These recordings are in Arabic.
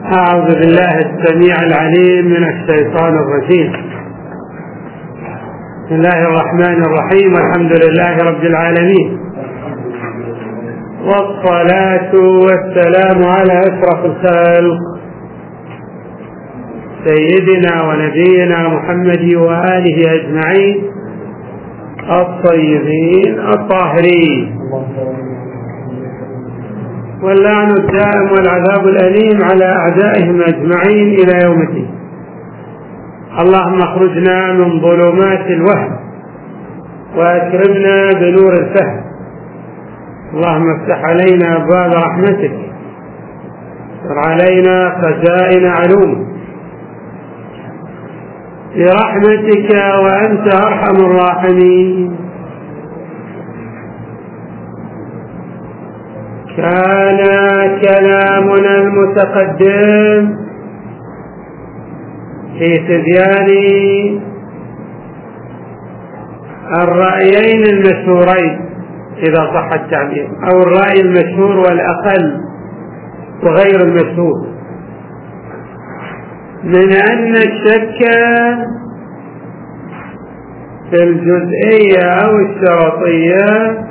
أعوذ بالله السميع العليم من الشيطان الرجيم. بسم الله الرحمن الرحيم. الحمد لله رب العالمين، والصلاة والسلام على أشرف الخلق سيدنا ونبينا محمد وآله أجمعين الطيبين الطاهرين، واللعن الدائم والعذاب الأليم على أعدائهم أجمعين إلى يوم الدين. اللهم اخرجنا من ظلمات الوهم وأكرمنا بنور الفهم. اللهم افتح علينا أبواب رحمتك، افتح علينا خزائن علومك برحمتك وأنت أرحم الراحمين. كان كلامنا المتقدم في تبيان الرأيين المشهورين إذا صح التعبير، أو الرأي المشهور والأقل وغير المشهور، من أن الشك في الجزئية أو الشرطية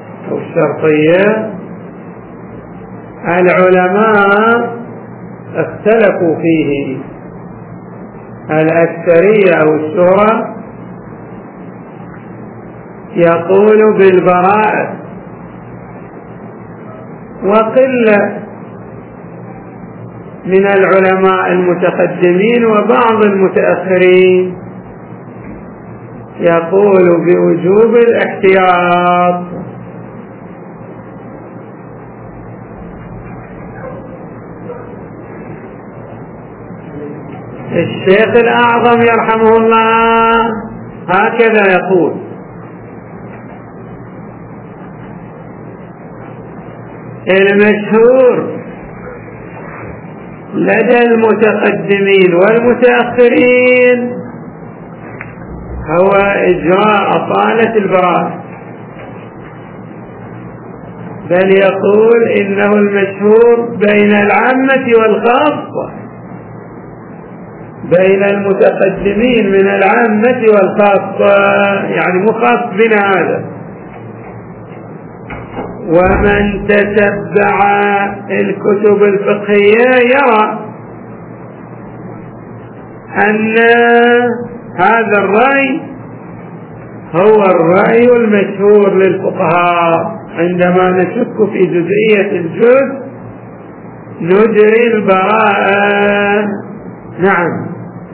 العلماء اختلفوا فيه. الأكثرية أو الشورى يقول بالبراءة، وقلة من العلماء المتقدمين وبعض المتأخرين يقول بوجوب الاحتياط. الشيخ الأعظم يرحمه الله هكذا يقول: المشهور لدى المتقدمين والمتأخرين هو إجراء أصالة البراءة، بل يقول إنه المشهور بين العامة والخاصة، بين المتقدمين من العامة والخاصة، يعني مو خاص بنا هذا. ومن تتبع الكتب الفقهية يرى أن هذا الرأي هو الرأي المشهور للفقهاء. عندما نشك في جزئية الجزء نجري البراءة. نعم،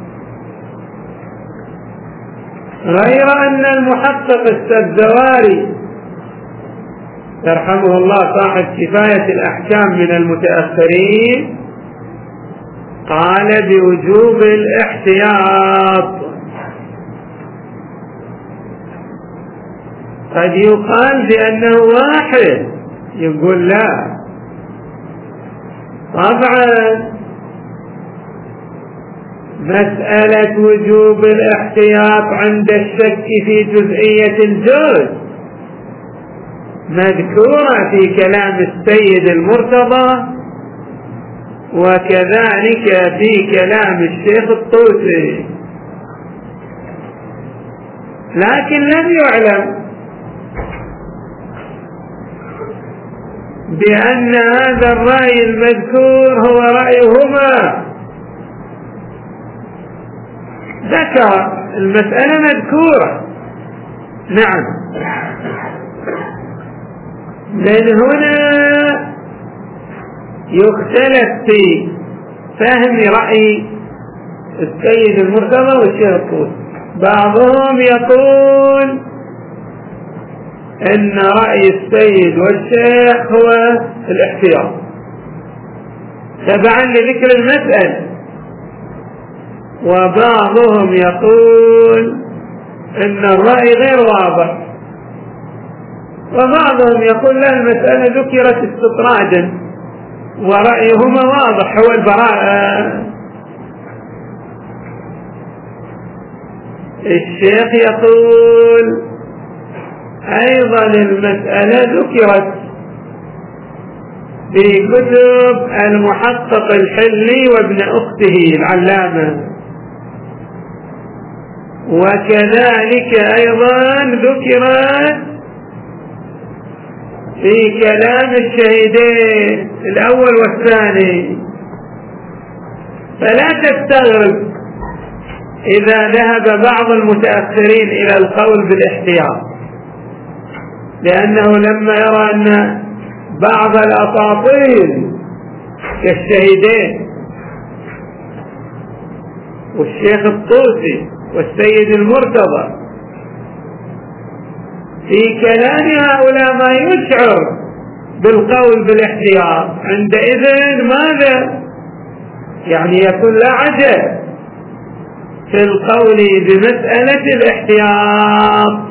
غير أن المحقق السبزواري يرحمه الله صاحب كفاية الأحكام من المتأخرين قال بوجوب الاحتياط. قد يقال بأنه واحد، يقول لا، طبعا مسألة وجوب الاحتياط عند الشك في جزئية الجزء مذكورة في كلام السيد المرتضى، وكذلك في كلام الشيخ الطوسي، لكن لم يعلم بأن هذا الرأي المذكور هو رأيهما. ذكر المسألة مذكورة، نعم، من هنا يختلف في فهم رأي السيد المرتضى والشيخ الطوسي. بعضهم يقول ان رأي السيد والشيخ هو الاحتياط تبعا لذكر المسألة، وبعضهم يقول ان الرأي غير واضح، وبعضهم يقول لا، المسألة ذكرت استطرادا ورأيهما واضح هو البراءة. الشيخ يقول أيضا المسألة ذكرت في كتب المحقق الحلي وابن أخته العلامة. وكذلك أيضا ذكرت في كلام الشهيدين الأول والثاني. فلا تستغرب إذا ذهب بعض المتأخرين إلى القول بالاحتياط، لأنه لما يرى أن بعض الأساطير كالشهيدين والشيخ الطوسي والسيد المرتضى في كلام هؤلاء ما يشعر بالقول بالاحتياط، عندئذ ماذا؟ يعني يكون لا عجب في القول بمسألة الاحتياط.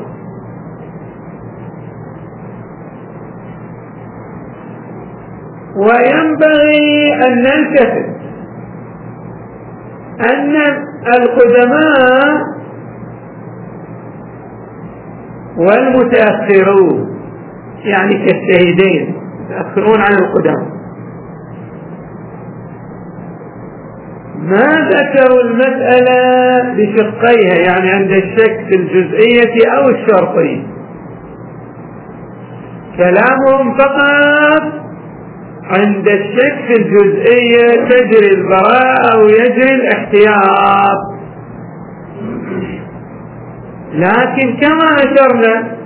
وينبغي أن نلتفت أن القدماء والمتأخرون يعني كالشهيدين يتأخرون عن القدماء ما ذكروا المسألة بشقيها، يعني عند الشك في الجزئية أو الشرطية. كلامهم فقط عند الشك في الجزئية تجري البراءة أو يجري الاحتياط. لكن كما أشرنا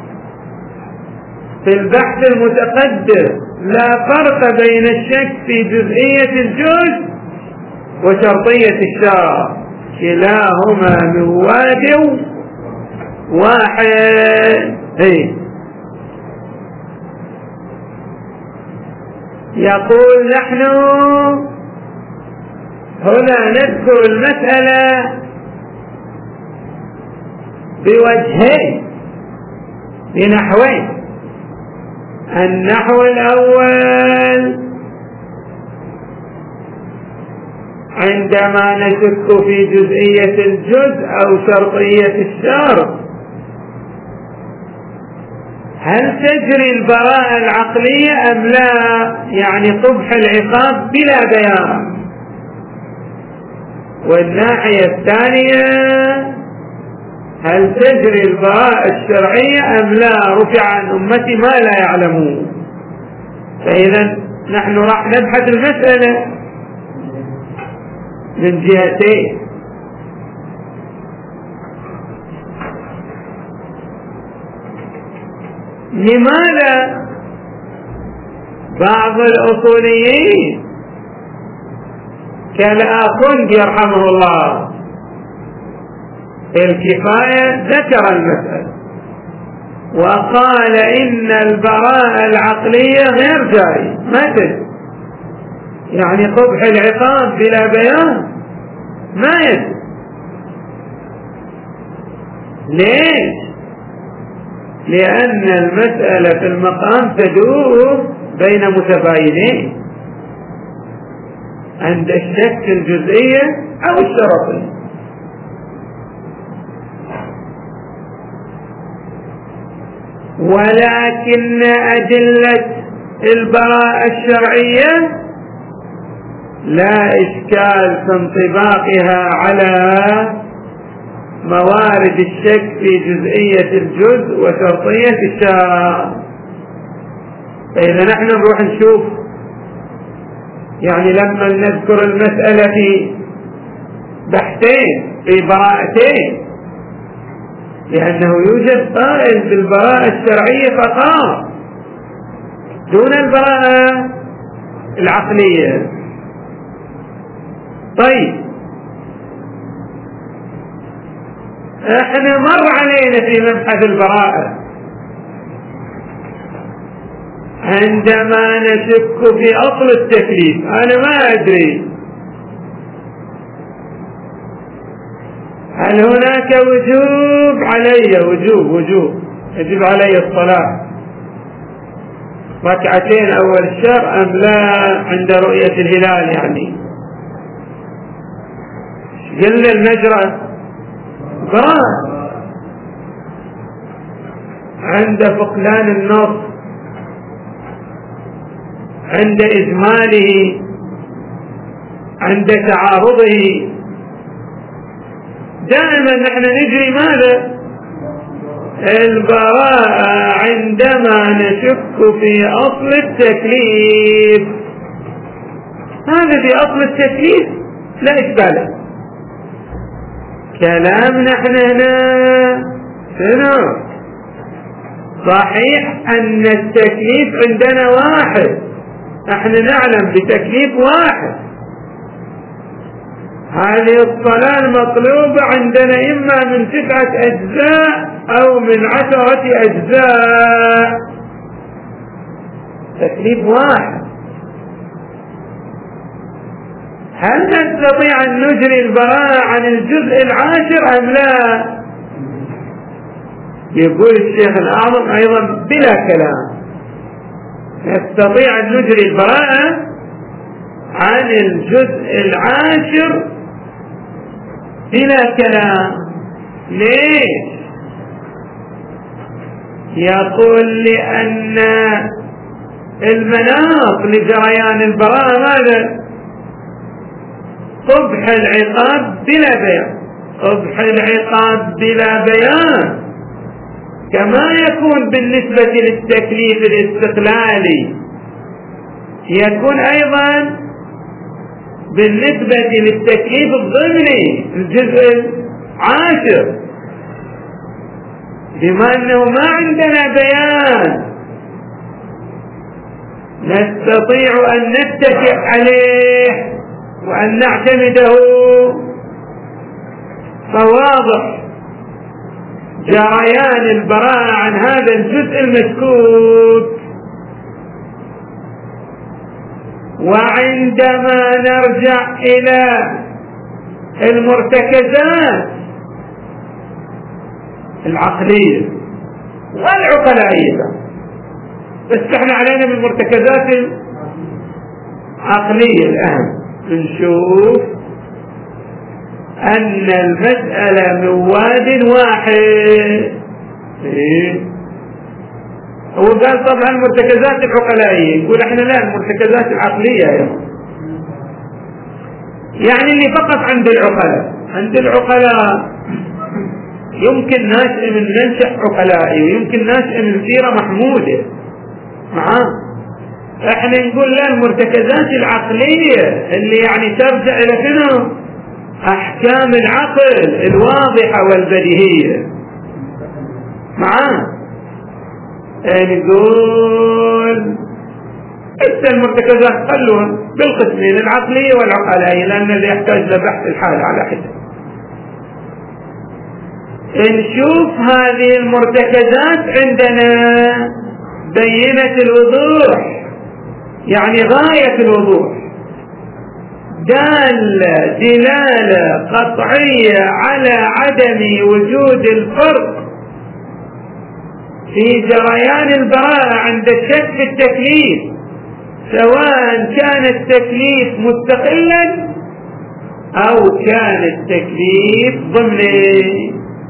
في البحث المتقدم لا فرق بين الشك في جزئية الجزء وشرطية الشرط، كلاهما من واد واحد. يقول نحن هنا نذكر المسألة بوجهين بنحوين. النحو الأول عندما نشك في جزئية الجزء أو شرطية الشرط هل تجري البراءة العقلية أم لا، يعني قبح العقاب بلا بيان. والناحية الثانية هل تجري البراءة الشرعية أم لا، رفع عن أمتي ما لا يعلمون. فإذا نحن راح نبحث المسألة من جهتين. لماذا بعض الأصوليين كالآخوندي رحمه الله في الكفاية ذكر المسألة وقال إن البراءة العقلية غير جارية، ما تجري، يعني قبح العقاب بلا بيان ما يجري. ليش؟ لأن المسألة في المقام تدور بين متباينين عند الشك الجزئية أو الشرطية. ولكن أدلة البراءة الشرعية لا إشكال في انطباقها على موارد الشك في جزئية الجزء وشرطية الشرط. فإذا نحن نروح نشوف يعني لما نذكر المسألة في بحثين في براءتين، لأنه يوجد قائل بالبراءة الشرعية فقط دون البراءة العقلية. طيب احنا مر علينا في مبحث البراءة عندما نشك في أصل التكليف. أنا ما أدري هل هناك وجوب علي وجوب يجب علي الصلاة ركعتين أول الشهر أم لا عند رؤية الهلال. يعني قلنا المجرى براءة عند فقدان النص عند إجماله، عند تعارضه. دائما نحن نجري ماذا؟ البراءة عندما نشك في أصل التكليف. هذا في أصل التكليف لا إشكال. كلام نحن هنا شنو؟ صحيح أن التكليف عندنا واحد، نحن نعلم بتكليف واحد. هذه الصلاة المطلوبة عندنا إما من 9 أجزاء أو من 10 أجزاء، تكليف واحد. هل نستطيع أن نجري البراءة عن الجزء العاشر أم لا؟ يقول الشيخ الأعظم أيضا بلا كلام نستطيع أن نجري البراءة عن الجزء العاشر بلا كلام. ليش؟ يقول لأن المناط لجريان البراءة ماذا؟ قبح العقاب بلا بيان. قبح العقاب بلا بيان كما يكون بالنسبة للتكليف الاستقلالي يكون أيضا بالنسبة للتكليف الضمني الجزء العاشر، بما أنه ما عندنا بيان نستطيع أن نتكئ عليه وأن نعتمده. فواضح جريان البراءة عن هذا الجزء المشكوك. وعندما نرجع إلى المرتكزات العقلية والعقلائية، بس احنا علينا من المرتكزات العقلية الأهم، نشوف أن المسألة من واد واحد. هو قال طبعا المرتكزات العقلائية، يقول احنا لا، المرتكزات العقلية يعني اللي فقط عند العقلاء. عند العقلاء يمكن ناشئ من منشأ عقلائي ويمكن ناشئ من سيرة محمودة معاه. احنا نقول لا، المرتكزات العقلية اللي يعني ترجع الى شنو؟ احكام العقل الواضحة والبديهية معاه. نقول حتى المرتكزات خلوها بالقسمين العقلية والعقلائية، لأن اللي يحتاج لبحث الحال على حدة. نشوف هذه المرتكزات عندنا بينة الوضوح، يعني غاية الوضوح، دلالة قطعية على عدم وجود الفرق في جريان البراءة عند الشك في التكليف، سواء كان التكليف مستقلا أو كان التكليف ضمني.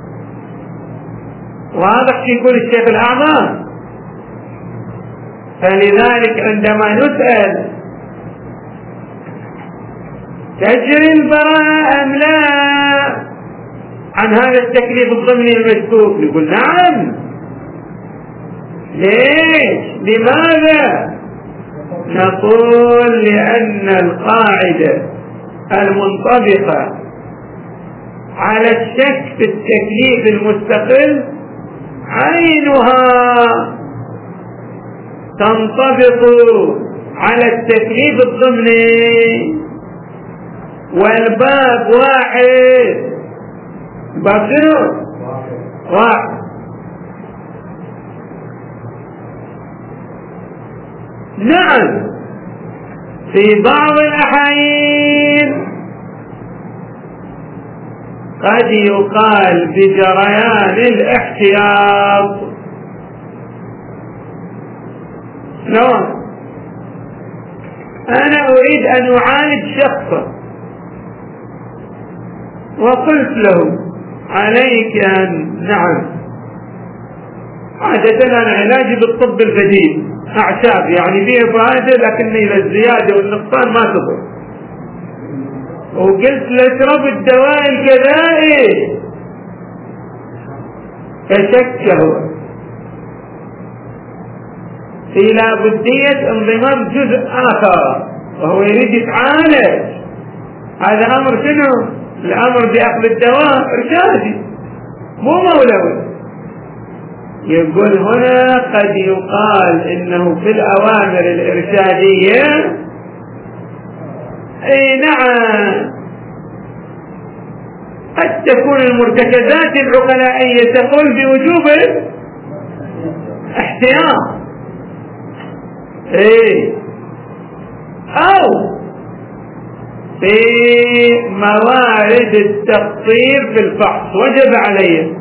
واضح في كل الشيخ الأعظم. فلذلك عندما نسأل تجري البراءة أم لا عن هذا التكليف الضمني المشكوك، نقول نعم. ليش؟ لماذا؟ نقول لأن القاعدة المنطبقة على الشك في التكليف المستقل عينها تنطبق على التكليف الضمني، والباب واحد. باب شنو؟ واحد. نعم، في بعض الأحايين قد يقال بجريان الاحتياط. شلون؟ أنا أريد أن أعالج شخصا وقلت له عليك أن، نعم، عادة أنا علاجي بالطب البديل، أعشاب، يعني فيه فائدة لكن إلى الزيادة والنقصان ما تضر. وقلت لاشرب الدواء الكذائي فشك هو في لابدية انضمام جزء آخر وهو يريد يتعالج. هذا أمر شنو؟ الأمر بأخذ الدواء إرشادي مو مولوي. يقول هنا قد يقال إنه في الأوامر الإرشادية أي نعم قد تكون المرتكزات العقلائية تقول بوجوب الاحتياط، أو في موارد التقصير في الفحص وجب عليه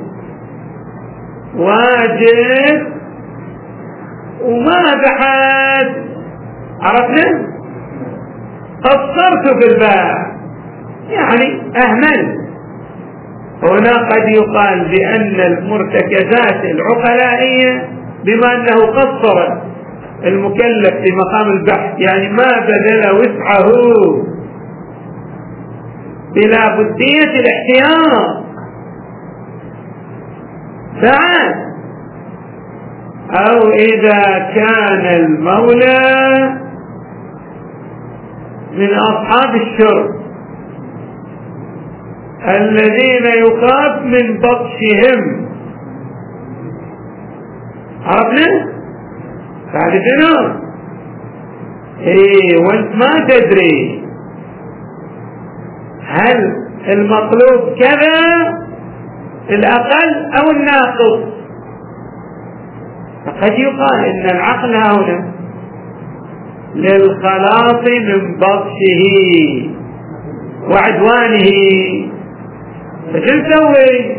واجب وما بحث، عرفنا قصرت في الباء يعني أهمل. هنا قد يقال بأن المرتكزات العقلائية بما أنه قصر المكلف في مقام البحث يعني ما بذل وسعه بلا بدية الاحتياط ساعات، أو إذا كان المولى من أصحاب الشرب الذين يخاف من بطشهم، عرفنا؟ تعرف شنو؟ وانت ما تدري هل المطلوب كذا الأقل أو الناقص، فقد يقال إن العقل هنا للخلاص من بطشه وعدوانه، فشو نسوي؟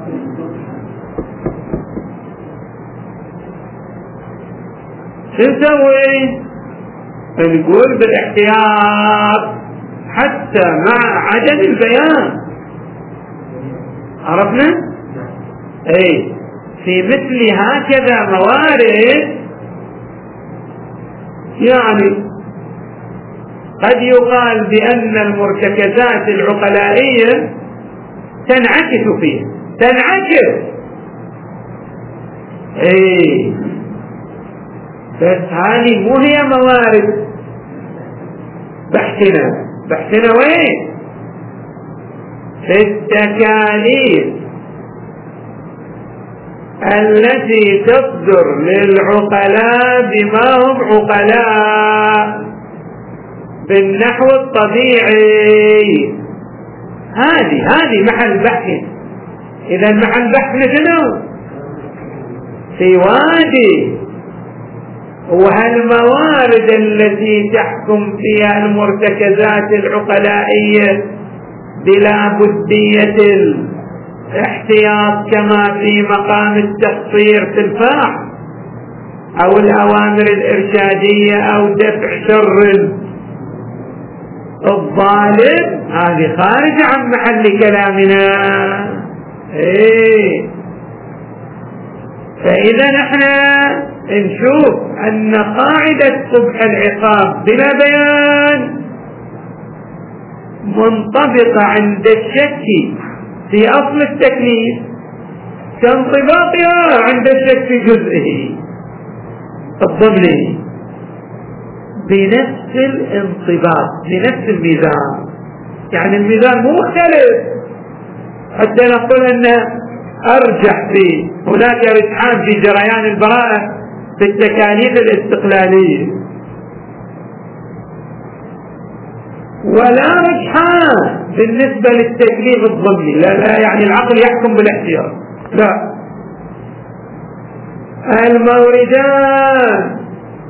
شو نسوي؟ نقول بالاحتياط حتى مع عدم البيان، عرفنا؟ في مثل هكذا موارد يعني قد يقال بأن المرتكزات العقلائية تنعكس فيه، تنعكس بس هذه مو هي موارد بحثنا وين؟ في التكاليف التي تصدر للعقلاء بما هم عقلاء بالنحو الطبيعي. هذه محل بحث. إذا محل بحثنا شنو؟ في وادي، وهالموارد التي تحكم فيها المرتكزات العقلائية بلا بدية الاحتياط كما في مقام التقصير في الفحص أو الأوامر الإرشادية أو دفع شر الظالم، هذه خارج عن محل كلامنا. فإذا نحن نشوف أن قاعدة قبح العقاب بلا بيان منطبقة عند الشك في أصل التكليف كانطباقها عند الشك في جزئه الضمني بنفس الانطباق بنفس الميزان. يعني الميزان مو مختلف حتى نقول أنه أرجح فيه، هناك رجحان في جريان البراءة في التكاليف الاستقلالية ولا رجحان بالنسبة للتكليف الضمني. لا يعني العقل يحكم بالاحتياط، لا، الموردان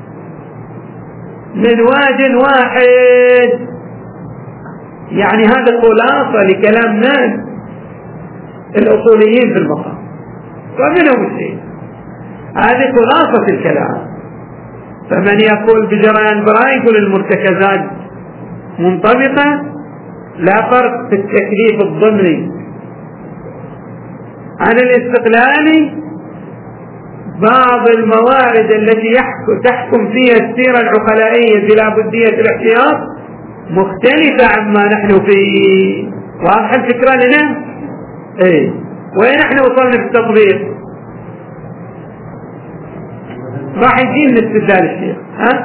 من واد واحد. يعني هذا خلاصة لكلام ناس الأصوليين في المقام ومنهم الشيء، هذه خلاصة الكلام. فمن يقول بجريان براء يقول المرتكزات منطبقة، لا فرق في التكليف الضمني عن الاستقلالي بعض الموارد التي تحكم فيها السيرة العقلائية بلا بدية الاحتياط مختلفة عما نحن فيه. واضح الفكرة لنا؟ ايه. وين نحن وصلنا في التطبيق؟ راح يجي من استدلال الشيخ.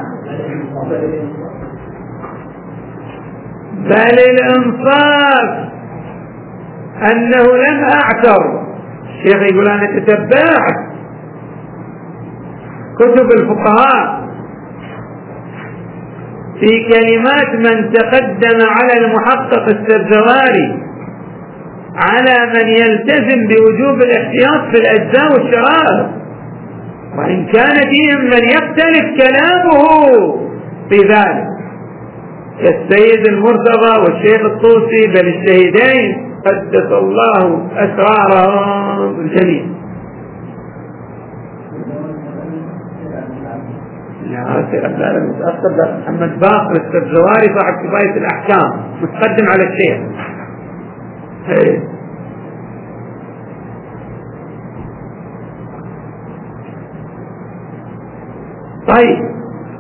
بل الانصاف انه لم اعثر. الشيخ يقول انا تتبعت كتب الفقهاء في كلمات من تقدم على المحقق السبزواري على من يلتزم بوجوب الاحتياط في الاجزاء والشرائط، وان كان فيهم من يختلف كلامه في ذلك كالسيد المرتضى والشيخ الطوسي، بل الشهيدين قدس الله اسرارهم الجميع. متأخر محمد باقر السبزواري صاحب كفاية الأحكام متقدم على الشيخ. طيب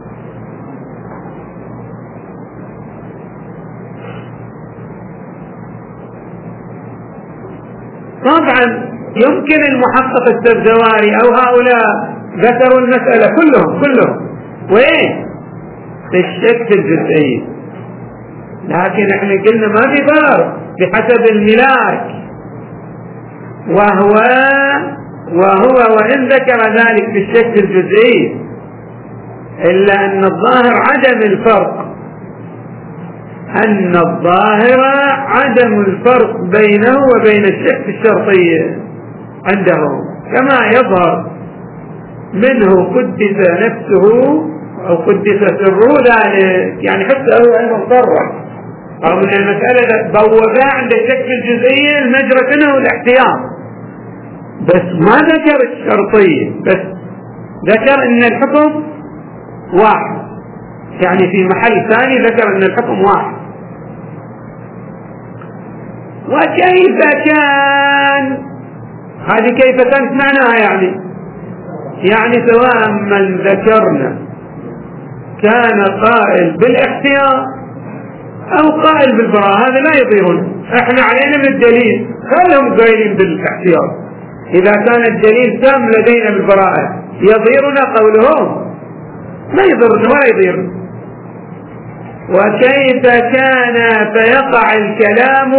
طبعا يمكن المحقق السبزواري أو هؤلاء ذكروا المسألة كلهم وين في الشك الجزئي، لكن احنا قلنا ما في فرق بحسب الملاك، وهو وإن ذكر ذلك في الشك الجزئي إلا أن الظاهر عدم الفرق بينه وبين الشك الشرطي عندهم، كما يظهر منه قدس نفسه أو قدس سره ذلك، يعني حتى هو أيضا صرح رغم أن المسألة بوابة عند الشك الجزئي المجرى كنه الاحتياط، بس ما ذكر الشرطية، بس ذكر أن الحكم واحد، يعني في محل ثاني ذكر أن الحكم واحد. وكيف كان هذه كيف كانت معناها يعني سواء من ذكرنا كان قائل بالاحتياط أو قائل بالبراءة هذا لا يضيرنا، احنا علينا من الدليل، خلهم قائلين بالاحتياط، إذا كان الدليل تام لدينا بالبراءة يضيرنا قولهم؟ ما يضرنا ولا يضيرنا. وكيف كان فيقع الكلام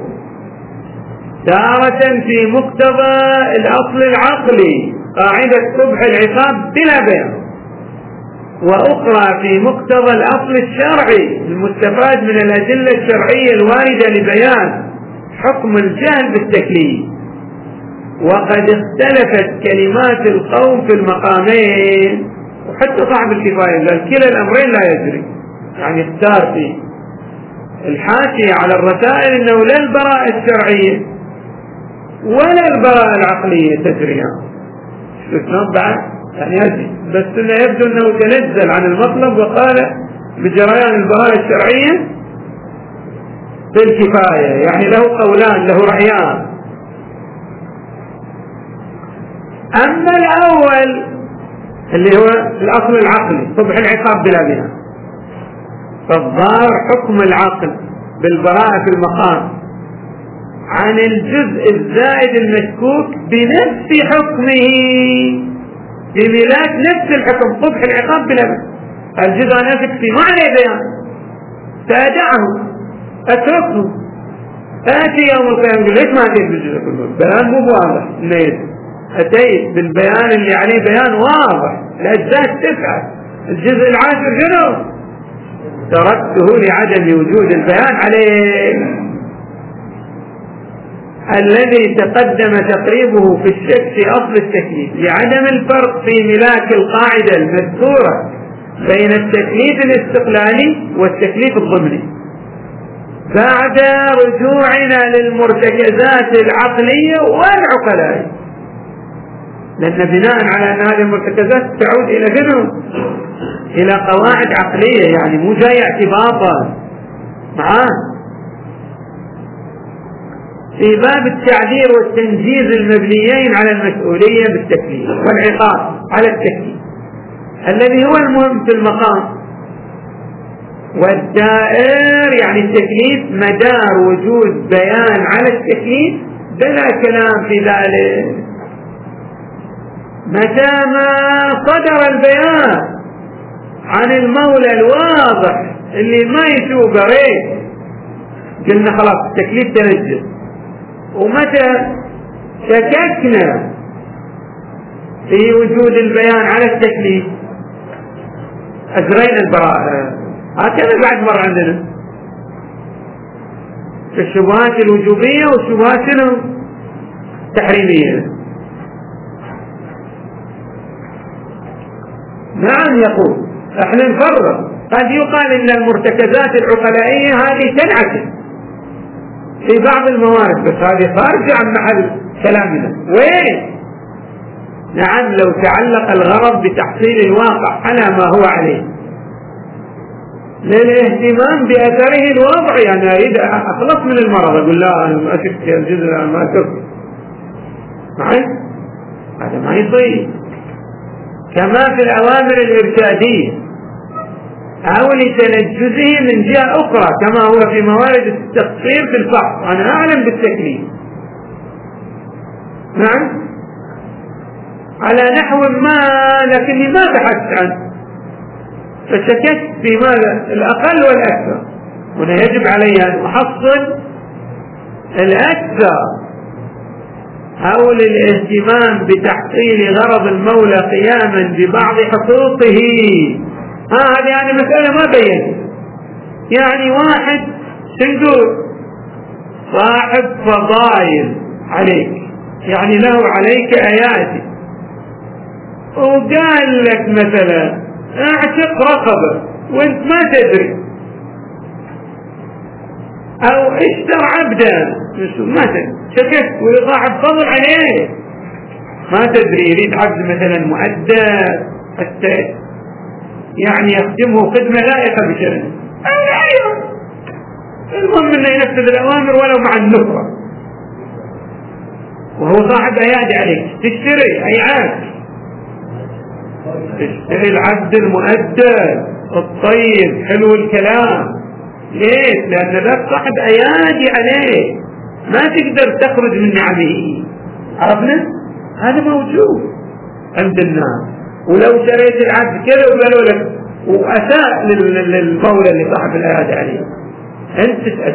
تارة في مقتضى الأصل العقلي قاعدة قبح العقاب بلا بيان، وأخرى في مقتضى الأصل الشرعي المستفاد من الأدلة الشرعية الواردة لبيان حكم الجهل بالتكليف. وقد اختلفت كلمات القوم في المقامين، وحتى صاحب الكفاية قال كلا الأمرين لا يجري، يعني اختار في الحاشية على الرسائل أنه لا البراءة الشرعية ولا البراءة العقلية تجريان، شو بعد يعني هذه بس إنه يبدو أنه تنزل عن المطلب وقال بجريان البراءة الشرعية في الكفاية، يعني له قولان له رأيان. أما الأول اللي هو الأصل العقلي صبح العقاب بلا بناء، فالظاهر حكم العقل بالبراءة في المقام عن الجزء الزائد المشكوك بنفس حكمه بملاك نفس الحكم صبح العقاب بلا بناء. الجزء أنا فيه ما عليه بيان، تادعه أتركه، آتي يوم القيامة ليش ما أتيت بالجزء كله؟ بيان مو واضح، أتيت بالبيان اللي عليه بيان واضح، الأجزاء 9، الجزء العاشر شنو؟ تركته لعدم وجود البيان عليه. الذي تقدم تقريبه في الشك في أصل التكليف لعدم الفرق في ملاك القاعدة المذكورة بين التكليف الاستقلالي والتكليف الضمني بعد رجوعنا للمرتكزات العقلية والعقلائية، لأن بناء على أن هذه المرتكزات تعود إلى شنو؟ إلى قواعد عقلية، يعني مو جاي اعتباطا معاه. في باب التعذير والتنجيز المبنيين على المسؤولية بالتكليف والعقاب على التكليف الذي هو المهم في المقام، والدائر يعني التكليف مدار وجود بيان على التكليف بلا كلام في ذلك. متى ما صدر البيان عن المولى الواضح اللي ما يشوف غير قلنا خلاص التكليف تنجز. ومتى شككنا في وجود البيان على التكليف أجرينا البراءة. هكذا بعد مرة عندنا في الشبهات الوجوبية والشبهات التحريمية. نعم يقول احنا نفرق. قد يقال ان المرتكزات العقلائية هذه تنعكس في بعض الموارد بس هذه خارجة عن محل كلامنا. وين؟ نعم لو تعلق الغرض بتحصيل الواقع على ما هو عليه للاهتمام بأثره الوضعي، يعني أريد أخلص من المرض أقول لا أنا ما أشك الجزء ما أشك معي، هذا ما يصير. كما في الأوامر الإرشادية أو لتنجزه من جهة أخرى كما هو في موارد التقصير في الفحص. أنا أعلم بالتكليف نعم على نحو ما لكني ما بحثت عنه فشككت في ماذا الأقل والأكثر. هنا يجب علي أن أحصل الأكثر حول الاهتمام بتحصيل غرض المولى قياما ببعض حقوقه. هذه يعني مسألة ما بينت. يعني واحد سنقول صاحب فضائل عليك يعني له عليك آيات وقال لك مثلا اعتق رقبة وانت ما تدري او اشتر عبدا ما تدري شكت ويصاحب فضل عليه ما تدري يريد عبد مثلا مؤدب حتى يعني يخدمه خدمة لائقة بشأنه المهم انه ينفذ الأوامر ولو مع النفرة وهو صاحب أيادي عليك تشتري أي عاد تشتري العبد المؤدب الطيب حلو الكلام. ليش؟ لأن ذاك صاحب أيادي عليه ما تقدر تخرج من نعمه. عرفنا؟ هذا موجود عند الناس. ولو شريت العبد كذا وقالوا لك وأساء للمولى اللي صاحب الأيادي عليه أنت تسأل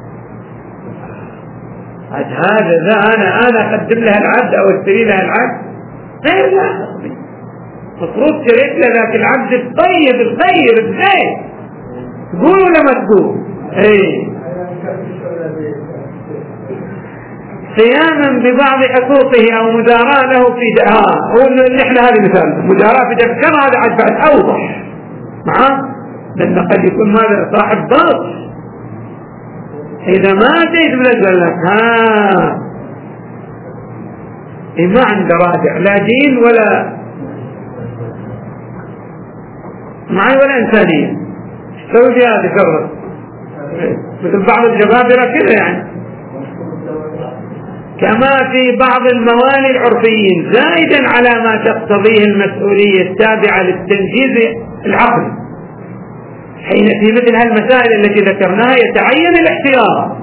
هذا أنا أقدم لها العبد أو اشتري لها العبد غير لا مفروض شريت له ذاك العبد الطيب الخير الزين تقول ولا ما تقول؟ ايه قياما ببعض حقوقه او مداراة له في هو اللي احنا هذا مثال مداراة في دفتر هذا عاد بعد اوضح معاه لان قد يكون هذا صاحب ضغط اذا ما اتيت من لك ما عنده رادع لا دين ولا معي ولا إنسانية. سوي في هذا كرر مثل بعض الجبابرة كذا يعني. كما في بعض الموالي العرفيين زائدا على ما تقتضيه المسؤولية التابعة للتنجيز العقل. حين في مثل هالمسائل التي ذكرناها يتعين الاحتياط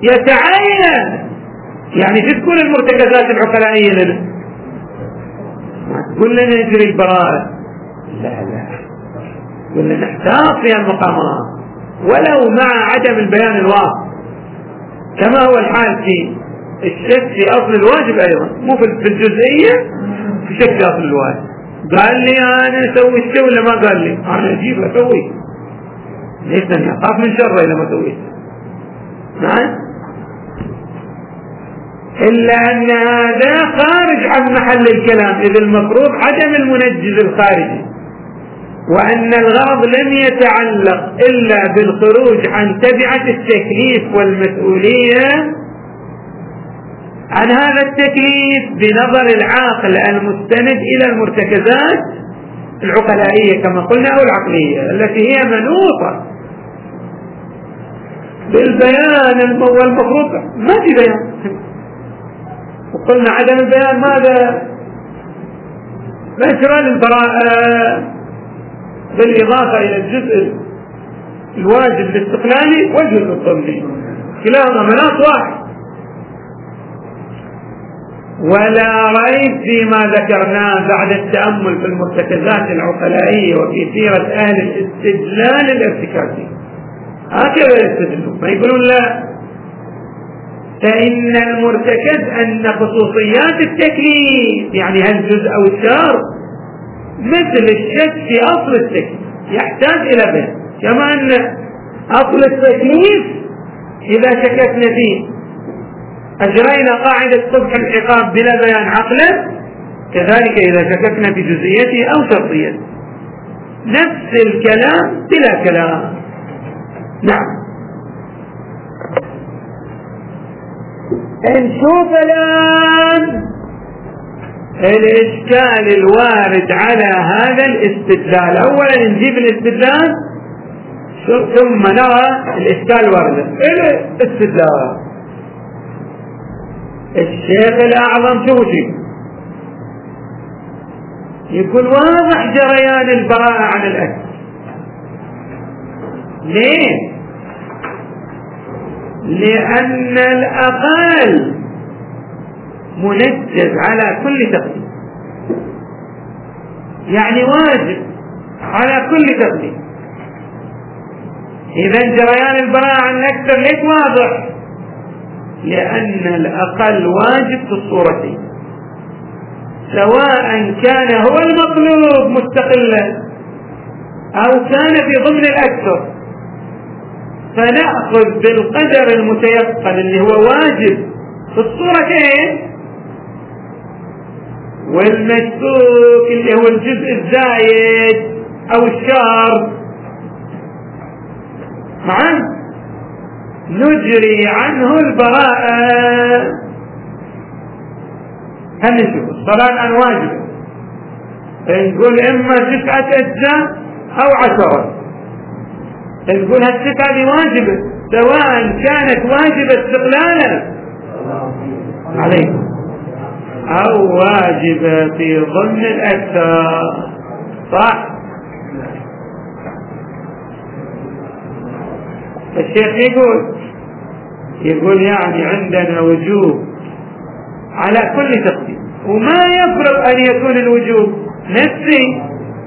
يعني تكون المرتكزات العقلائية لنا ما تقول لنا نجري البراءة لا قلنا نحتاط في المقامات ولو مع عدم البيان الواضح كما هو الحال في الشك في أصل الواجب أيضا مو في الجزئية في شك في أصل الواجب. قال لي أنا أسوي الشيء ولا ما قال لي أنا أجيب أسوي ليش أنا أخاف من شره إذا ما سويت نعم إلا أن هذا خارج عن محل الكلام إذ المفروض عدم المنجز الخارجي وأن الغرض لم يتعلق إلا بالخروج عن تبعة التكليف والمسؤولية عن هذا التكليف بنظر العاقل المستند إلى المرتكزات العقلائية كما قلنا أو العقلية التي هي منوطة بالبيان والمفروض ما في بيان. وقلنا عدم البيان ماذا؟ نشر البراءة بالإضافة إلى الجزء الواجب الاستقلالي والجزء الضمني، كلاهما مناط واحد. ولا ريب فيما ذكرناه بعد التأمل في المرتكزات العقلائية وفي سيرة أهل الاستدلال الارتكازي. هكذا يستدلون، ما يقولون لا، فإن المرتكز أن خصوصيات التكليف، يعني هالجزء أو الشر مثل الشك في أصل التكليف يحتاج إلى بيان، كما أن أصل التكليف إذا شككنا فيه أجرينا قاعدة صبح العقاب بلا بيان عقلا، كذلك إذا شككنا في جزئيته أو شرطيته نفس الكلام بلا كلام. نعم. نشوف الآن الإشكال الوارد على هذا الاستدلال. أولا نجيب الاستدلال ثم نرى الإشكال الوارد. الاستدلال الشيخ الأعظم شو يقول واضح جريان البراءة عن الأكل. ليه؟ لأن الأقل منجز على كل تقديم، يعني واجب على كل تقديم. إذا جريان البراءة عن الأكثر ليس واضح، لأن الأقل واجب في الصورتين، سواء كان هو المطلوب مستقلا أو كان في ضمن الأكثر، فنأخذ بالقدر المتيقن اللي هو واجب في الصورتين، والمشكوك اللي هو الجزء الزايد أو الشار معا نجري عنه البراءة. هل نشوف الصلاة الآن واجبة، نقول إما 9 أجزاء أو 10، نقول هالتسعة دي واجبة سواء كانت واجبة استقلالا عليكم أو واجبة في ضمن الأكثر، صح؟ الشيخ يقول يعني عندنا وجوب على كل تقديم، وما يفرق أن يكون الوجوب نفسي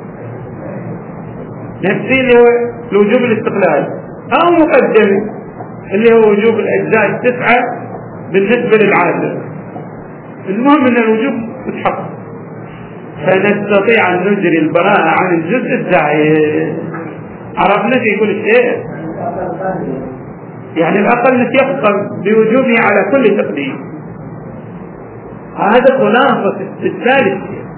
اللي هو الوجوب الاستقلال أو مقدمي اللي هو وجوب الأجزاء 9 بالنسبة للعادة. المهم أن الوجوب متحقق، فنستطيع أن نجري البراءة عن الجزء الزايد. عرفنا في كل شيء، يعني الأقل نتيقن بوجوبه على كل تقديم. هذا خلاصة الثالث.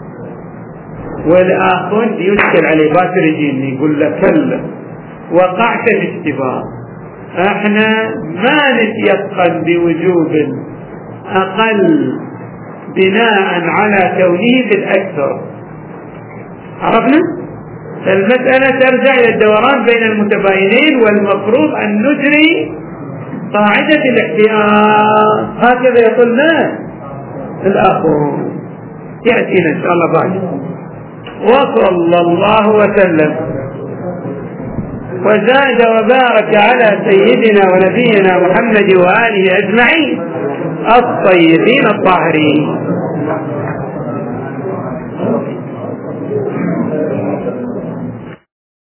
والآخر يشكل عليه باكر يجيني يقول لك كلا وقعت في اشتباه، احنا ما نتيقن بوجوب أقل بناء على كونه بالأكثر. عرفنا؟ المسألة ترجع إلى الدوران بين المتباينين، والمفروض أن نجري قاعدة الاحتياط. هكذا يقولنا الآخر، يأتينا إن شاء الله بعد. وصلى الله وسلم وزاد وبارك على سيدنا ونبينا محمد وآله أجمعين الطيبين الطاهرين.